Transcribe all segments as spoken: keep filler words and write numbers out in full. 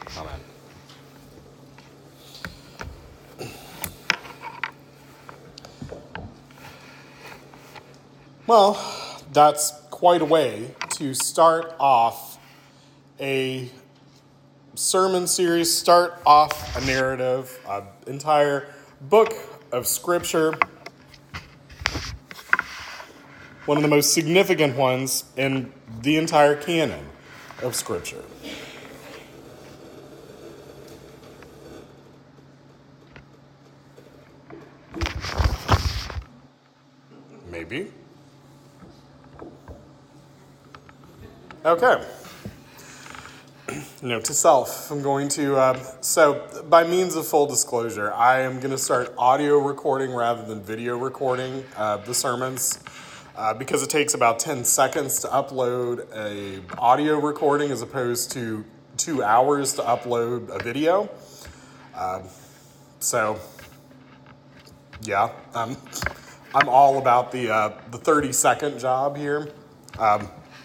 Amen. Well, that's quite a way to start off a sermon series, start off a narrative, an entire book of Scripture. One of the most significant ones in the entire canon of Scripture. Maybe. Okay. Note to self, I'm going to, uh, so by means of full disclosure, I am going to start audio recording rather than video recording uh, the sermons uh, because it takes about ten seconds to upload a audio recording as opposed to two hours to upload a video. Uh, so, yeah, um, I'm all about the uh, the thirty second job here. Um,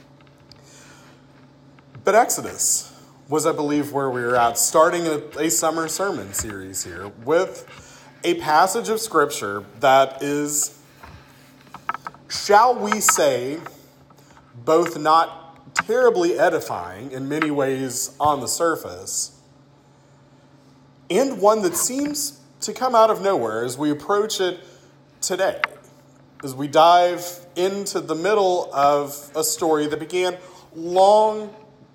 but Exodus was, I believe, where we were at, starting a, a summer sermon series here with a passage of Scripture that is, shall we say, both not terribly edifying in many ways on the surface, and one that seems to come out of nowhere as we approach it today, as we dive into the middle of a story that began long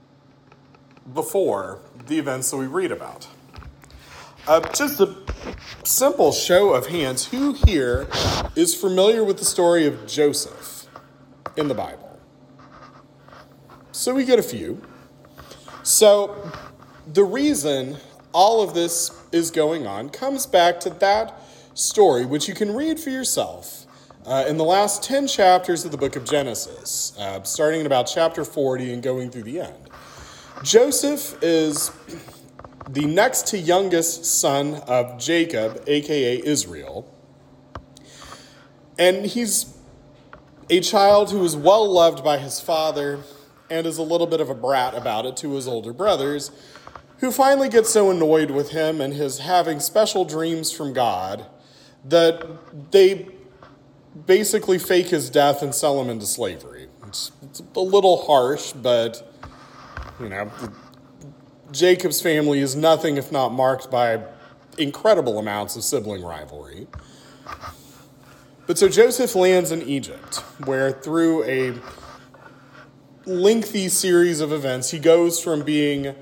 before the events that we read about. Uh, just a simple show of hands, who here is familiar with the story of Joseph in the Bible? So we get a few. So the reason all of this is going on comes back to that story, which you can read for yourself uh, in the last ten chapters of the book of Genesis, uh, starting in about chapter forty and going through the end. Joseph is the next to youngest son of Jacob, a k a. Israel. And he's a child who is well loved by his father and is a little bit of a brat about it to his older brothers, who finally get so annoyed with him and his having special dreams from God that they basically fake his death and sell him into slavery. It's, it's a little harsh, but you know, Jacob's family is nothing if not marked by incredible amounts of sibling rivalry. But so Joseph lands in Egypt, where through a lengthy series of events, he goes from being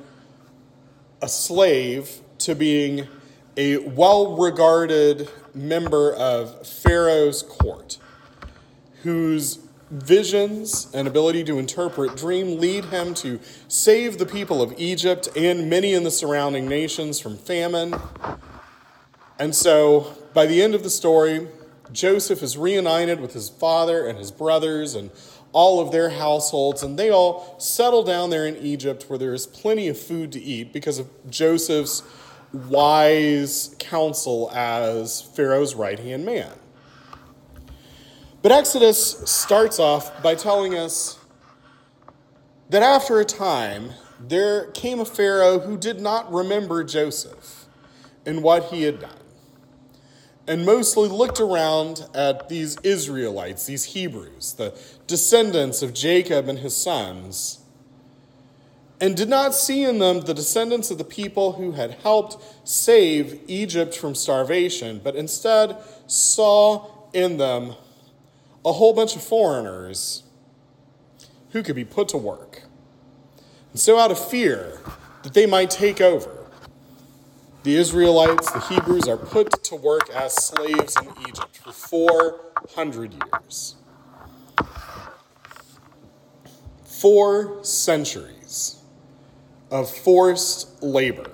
a slave to being a well-regarded member of Pharaoh's court, whose visions and ability to interpret dream lead him to save the people of Egypt and many in the surrounding nations from famine. And so, by the end of the story, Joseph is reunited with his father and his brothers and all of their households, and they all settle down there in Egypt where there is plenty of food to eat because of Joseph's wise counsel as Pharaoh's right-hand man. But Exodus starts off by telling us that after a time, there came a Pharaoh who did not remember Joseph and what he had done, and mostly looked around at these Israelites, these Hebrews, the descendants of Jacob and his sons, and did not see in them the descendants of the people who had helped save Egypt from starvation, but instead saw in them a whole bunch of foreigners who could be put to work. And so out of fear that they might take over, the Israelites, the Hebrews, are put to work as slaves in Egypt for four hundred years. Four centuries of forced labor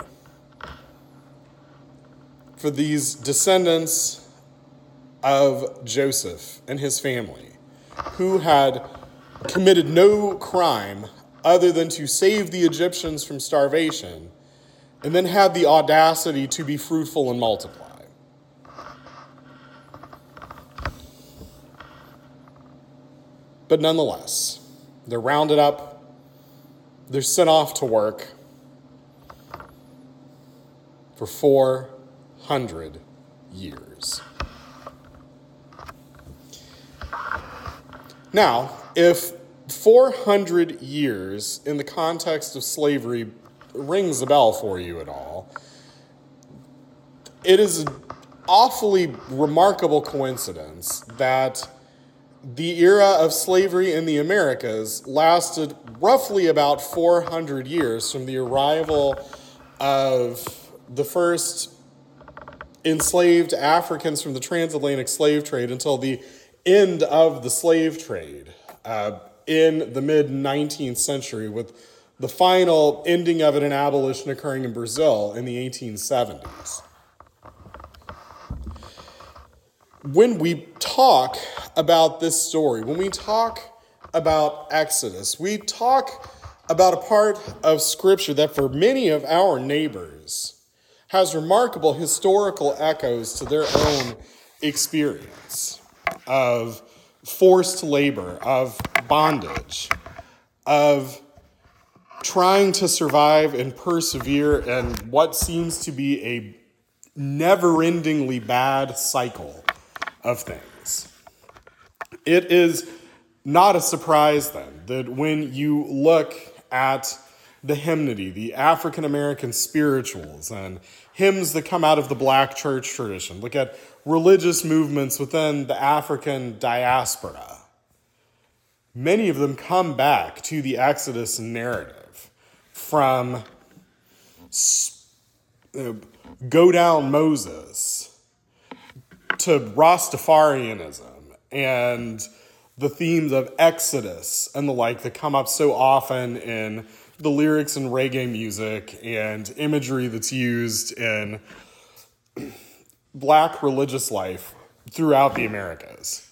for these descendants of Joseph and his family, who had committed no crime other than to save the Egyptians from starvation, and then had the audacity to be fruitful and multiply. But nonetheless, they're rounded up, they're sent off to work, for four hundred years. Now, if four hundred years in the context of slavery rings a bell for you at all, it is an awfully remarkable coincidence that the era of slavery in the Americas lasted roughly about four hundred years from the arrival of the first enslaved Africans from the transatlantic slave trade until the end of the slave trade uh, in the mid-nineteenth century, with the final ending of it and abolition occurring in Brazil in the eighteen seventies. When we talk about this story, when we talk about Exodus, we talk about a part of Scripture that for many of our neighbors has remarkable historical echoes to their own experience of forced labor, of bondage, of trying to survive and persevere in what seems to be a never-endingly bad cycle of things. It is not a surprise then that when you look at the hymnody, the African American spirituals and hymns that come out of the Black church tradition, look at religious movements within the African diaspora, many of them come back to the Exodus narrative from uh, Go Down Moses to Rastafarianism and the themes of Exodus and the like that come up so often in the lyrics in reggae music and imagery that's used in Black religious life throughout the Americas.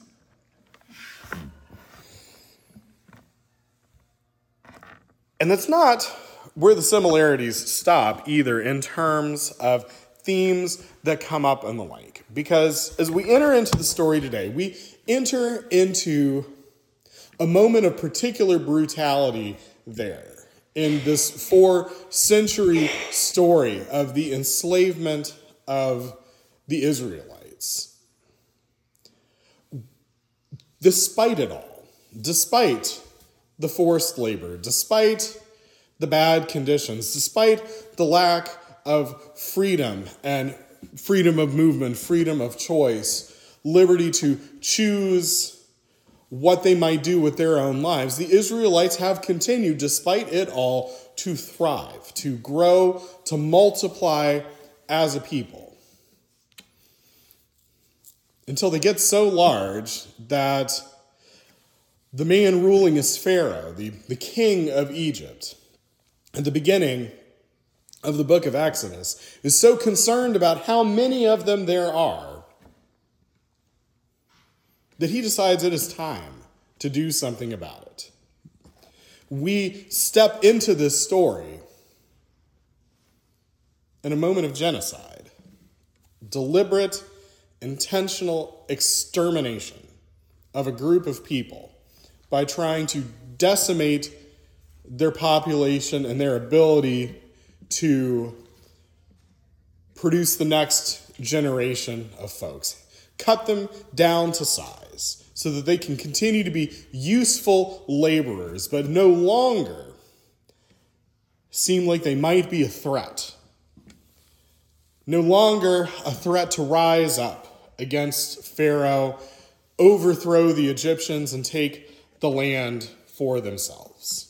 And that's not where the similarities stop either in terms of themes that come up and the like. Because as we enter into the story today, we enter into a moment of particular brutality there in this four-century story of the enslavement of the Israelites. Despite it all, despite the forced labor, despite the bad conditions, despite the lack of freedom and freedom of movement, freedom of choice, liberty to choose what they might do with their own lives, the Israelites have continued, despite it all, to thrive, to grow, to multiply as a people. Until they get so large that the man ruling as Pharaoh, the, the king of Egypt, at the beginning of the book of Exodus, is so concerned about how many of them there are that he decides it is time to do something about it. We step into this story in a moment of genocide, deliberate, intentional extermination of a group of people by trying to decimate their population and their ability to produce the next generation of folks. Cut them down to size so that they can continue to be useful laborers, but no longer seem like they might be a threat. No longer a threat to rise up against Pharaoh, overthrow the Egyptians, and take the land for themselves.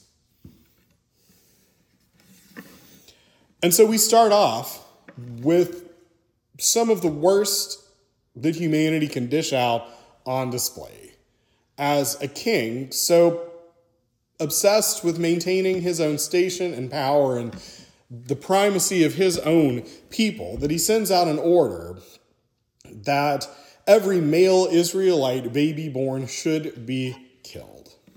And so we start off with some of the worst that humanity can dish out on display. As a king so obsessed with maintaining his own station and power and the primacy of his own people that he sends out an order that every male Israelite baby born should be killed.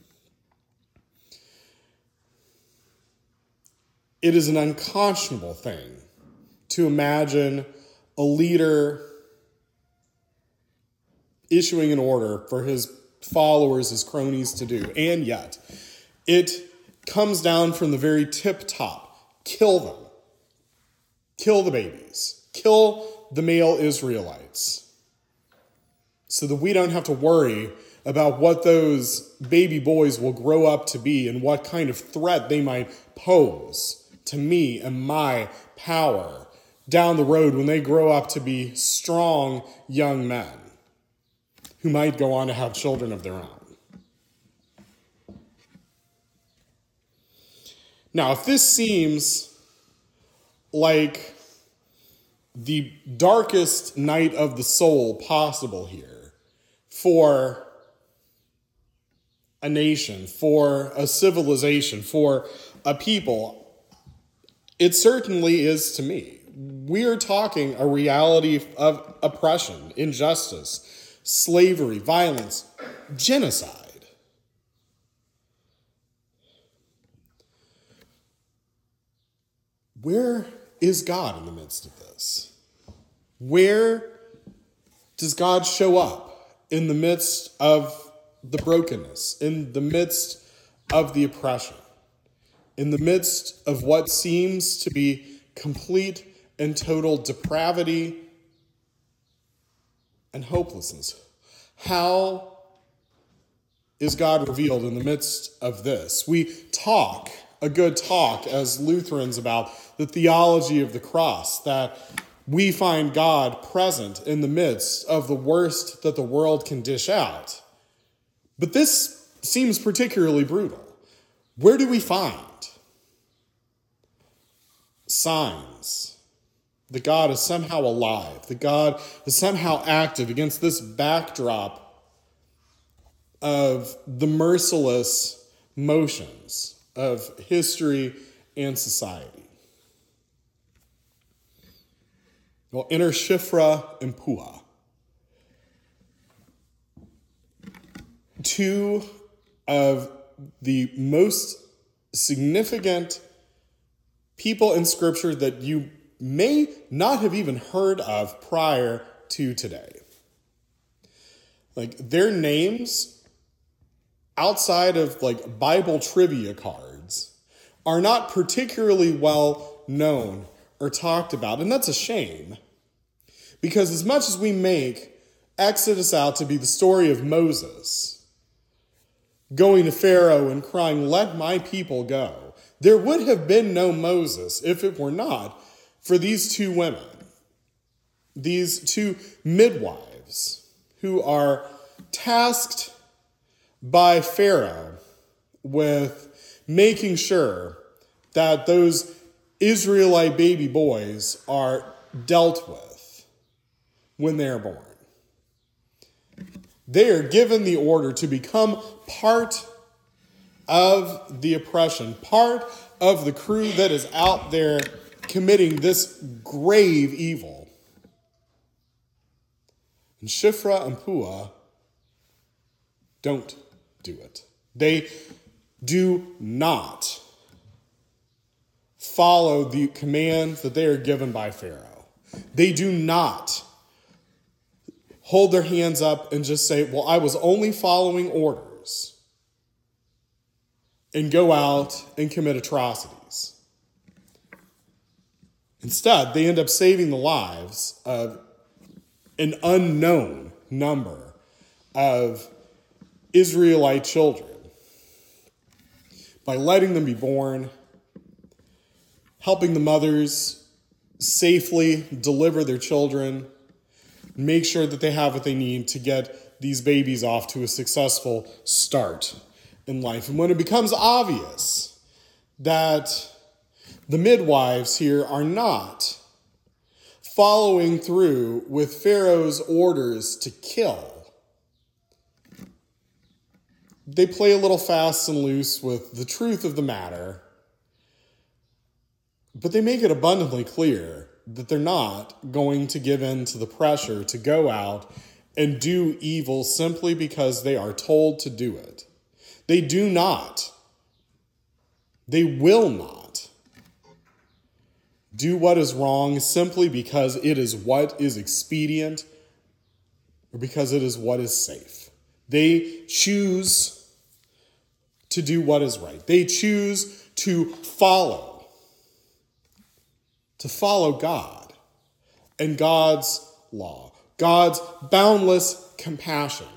It is an unconscionable thing to imagine a leader issuing an order for his followers, his cronies to do. And yet, it comes down from the very tip top. Kill them. kill the babies, kill the male Israelites, so that we don't have to worry about what those baby boys will grow up to be and what kind of threat they might pose to me and my power down the road when they grow up to be strong young men who might go on to have children of their own. Now, if this seems like the darkest night of the soul possible here for a nation, for a civilization, for a people, it certainly is to me. We are talking a reality of oppression, injustice, slavery, violence, genocide. Where is God in the midst of this? Where does God show up in the midst of the brokenness, in the midst of the oppression, in the midst of what seems to be complete and total depravity and hopelessness? How is God revealed in the midst of this? We talk a good talk as Lutherans about the theology of the cross, that we find God present in the midst of the worst that the world can dish out. But this seems particularly brutal. Where do we find signs that God is somehow alive, that God is somehow active against this backdrop of the merciless motions of history and society? Well, inter Shifra and Pua, two of the most significant people in Scripture that you may not have even heard of prior to today. Like, their names, outside of like Bible trivia cards, are not particularly well known or talked about, and that's a shame. Because as much as we make Exodus out to be the story of Moses going to Pharaoh and crying, "Let my people go," there would have been no Moses if it were not for these two women, these two midwives who are tasked by Pharaoh with making sure that those Israelite baby boys are dealt with when they are born. They are given the order to become part of the oppression, part of the crew that is out there committing this grave evil. And Shifra and Pua don't do it. They do not follow the command that they are given by Pharaoh. They do not hold their hands up and just say, "Well, I was only following orders," and go out and commit atrocities. Instead, they end up saving the lives of an unknown number of Israelite children by letting them be born, helping the mothers safely deliver their children, make sure that they have what they need to get these babies off to a successful start in life. And when it becomes obvious that the midwives here are not following through with Pharaoh's orders to kill, they play a little fast and loose with the truth of the matter, but they make it abundantly clear that they're not going to give in to the pressure to go out and do evil simply because they are told to do it. They do not, they will not do what is wrong simply because it is what is expedient or because it is what is safe. They choose to do what is right. They choose to follow, to to follow God and God's law, God's boundless compassion,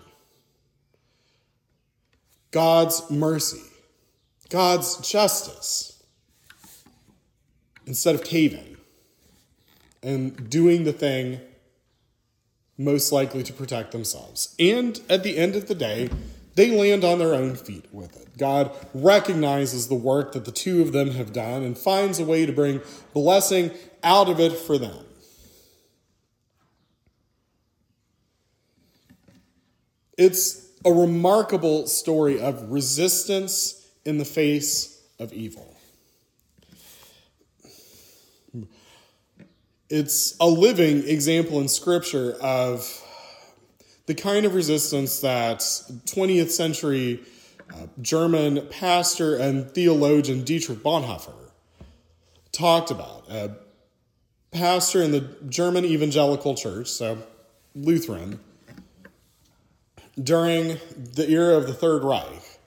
God's mercy, God's justice, instead of caving and doing the thing most likely to protect themselves. And at the end of the day, they land on their own feet with it. God recognizes the work that the two of them have done and finds a way to bring blessing out of it for them. It's a remarkable story of resistance in the face of evil. It's a living example in Scripture of the kind of resistance that twentieth century uh, German pastor and theologian Dietrich Bonhoeffer talked about. A pastor in the German evangelical church, so Lutheran, during the era of the Third Reich.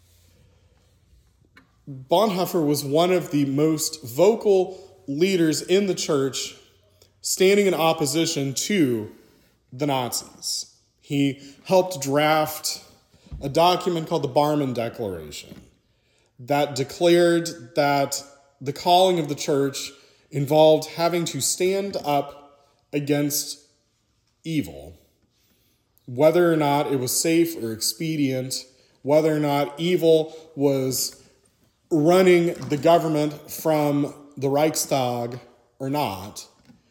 Bonhoeffer was one of the most vocal leaders in the church standing in opposition to the Nazis. He helped draft a document called the Barmen Declaration that declared that the calling of the church involved having to stand up against evil, whether or not it was safe or expedient, whether or not evil was running the government from the Reichstag or not,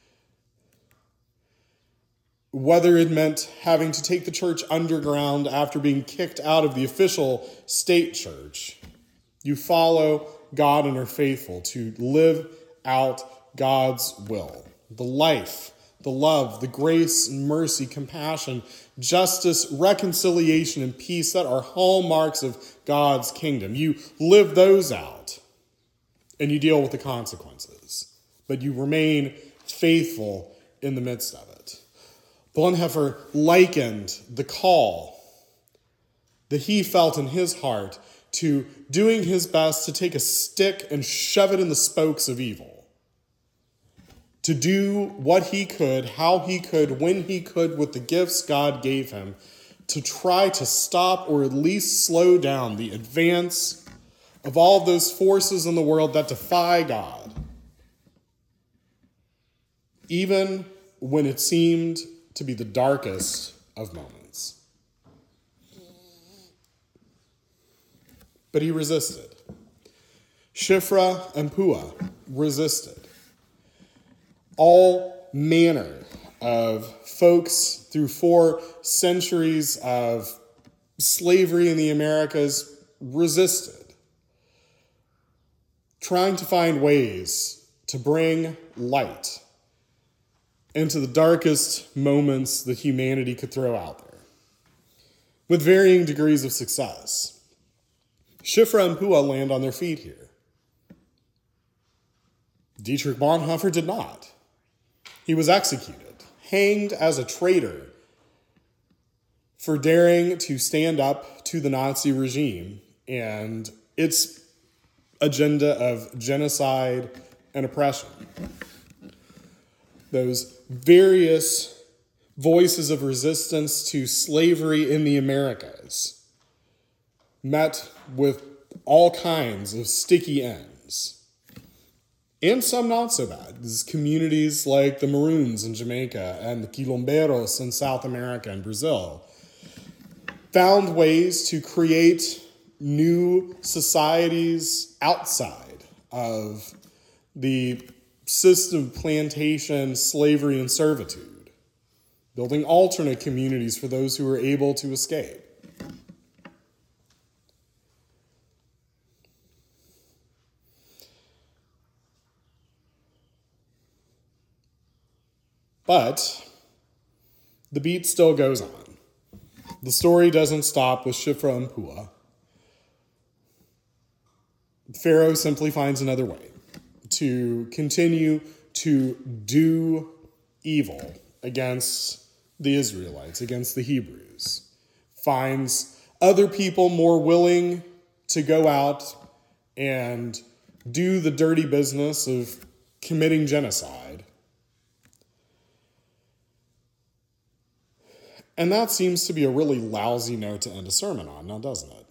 whether it meant having to take the church underground after being kicked out of the official state church. You follow God and are faithful to live out God's will. The life, the love, the grace, mercy, compassion, justice, reconciliation, and peace that are hallmarks of God's kingdom. You live those out and you deal with the consequences, but you remain faithful in the midst of it. Bonhoeffer likened the call that he felt in his heart to doing his best to take a stick and shove it in the spokes of evil. To do what he could, how he could, when he could, with the gifts God gave him, to try to stop or at least slow down the advance of all those forces in the world that defy God, even when it seemed to be the darkest of moments. But he resisted. Shifra and Pua resisted. All manner of folks through four centuries of slavery in the Americas resisted, trying to find ways to bring light into the darkest moments that humanity could throw out there, with varying degrees of success. Shifra and Pua land on their feet here. Dietrich Bonhoeffer did not. He was executed, hanged as a traitor for daring to stand up to the Nazi regime and its agenda of genocide and oppression. Those various voices of resistance to slavery in the Americas met with all kinds of sticky ends. And some not so bad. These communities like the Maroons in Jamaica and the Quilomberos in South America and Brazil found ways to create new societies outside of the system of plantation, slavery, and servitude, building alternate communities for those who were able to escape. But the beat still goes on. The story doesn't stop with Shifra and Pua. Pharaoh simply finds another way to continue to do evil against the Israelites, against the Hebrews. Finds other people more willing to go out and do the dirty business of committing genocide. And that seems to be a really lousy note to end a sermon on, now doesn't it?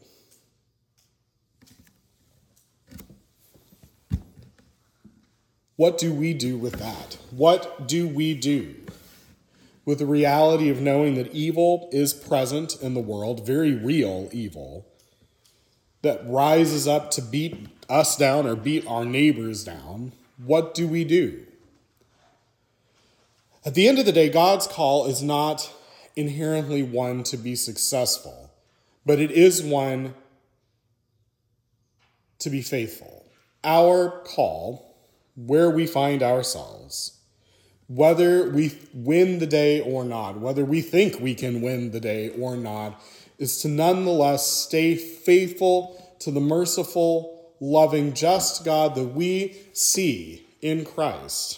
What do we do with that? What do we do with the reality of knowing that evil is present in the world, very real evil, that rises up to beat us down or beat our neighbors down? What do we do? At the end of the day, God's call is not inherently one to be successful, but it is one to be faithful. Our call, where we find ourselves, whether we win the day or not, whether we think we can win the day or not, is to nonetheless stay faithful to the merciful, loving, just God that we see in Christ,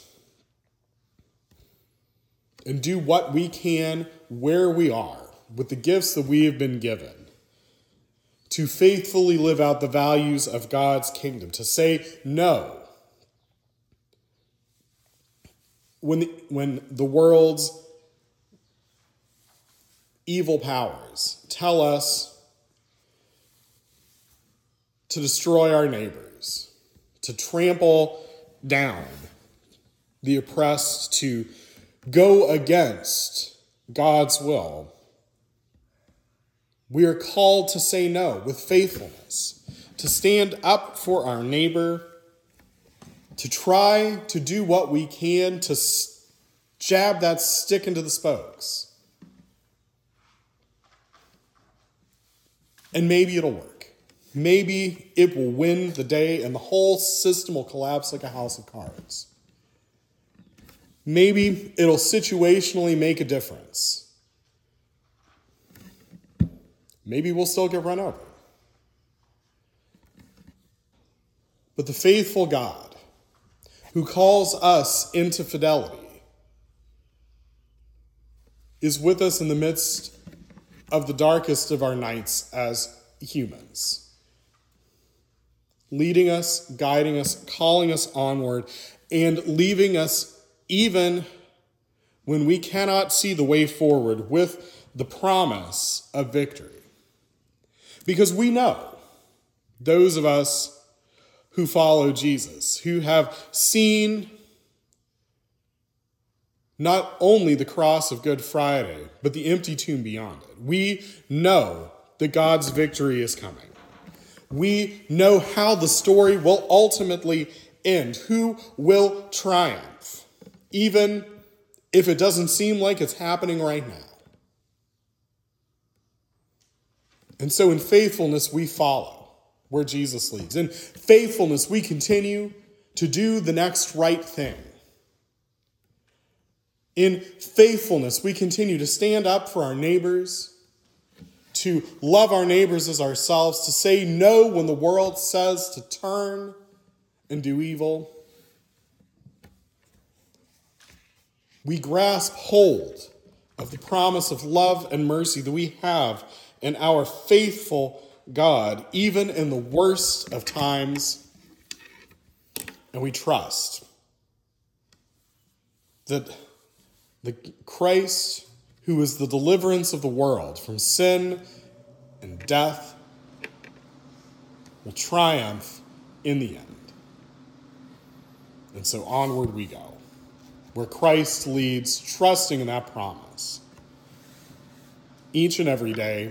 and do what we can where we are with the gifts that we have been given to faithfully live out the values of God's kingdom, to say no when the, when the world's evil powers tell us to destroy our neighbors, to trample down the oppressed, to go against God's will. We are called to say no with faithfulness, to stand up for our neighbor, to try to do what we can to jab that stick into the spokes. And maybe it'll work. Maybe it will win the day and the whole system will collapse like a house of cards. Maybe it'll situationally make a difference. Maybe we'll still get run over. But the faithful God who calls us into fidelity is with us in the midst of the darkest of our nights as humans, leading us, guiding us, calling us onward, and leaving us even when we cannot see the way forward with the promise of victory. Because we know, those of us who follow Jesus, who have seen not only the cross of Good Friday, but the empty tomb beyond it, we know that God's victory is coming. We know how the story will ultimately end, who will triumph, even if it doesn't seem like it's happening right now. And so in faithfulness, we follow where Jesus leads. In faithfulness, we continue to do the next right thing. In faithfulness, we continue to stand up for our neighbors, to love our neighbors as ourselves, to say no when the world says to turn and do evil. We grasp hold of the promise of love and mercy that we have in our faithful God, even in the worst of times, and we trust that the Christ, who is the deliverance of the world from sin and death, will triumph in the end. And so onward we go, where Christ leads, trusting in that promise. Each and every day,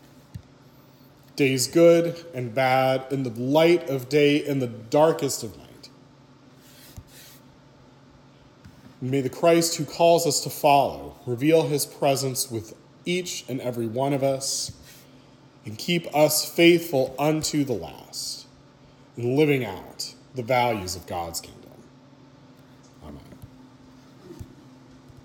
days good and bad, in the light of day, in the darkest of night. And may the Christ who calls us to follow reveal his presence with each and every one of us and keep us faithful unto the last in living out the values of God's kingdom.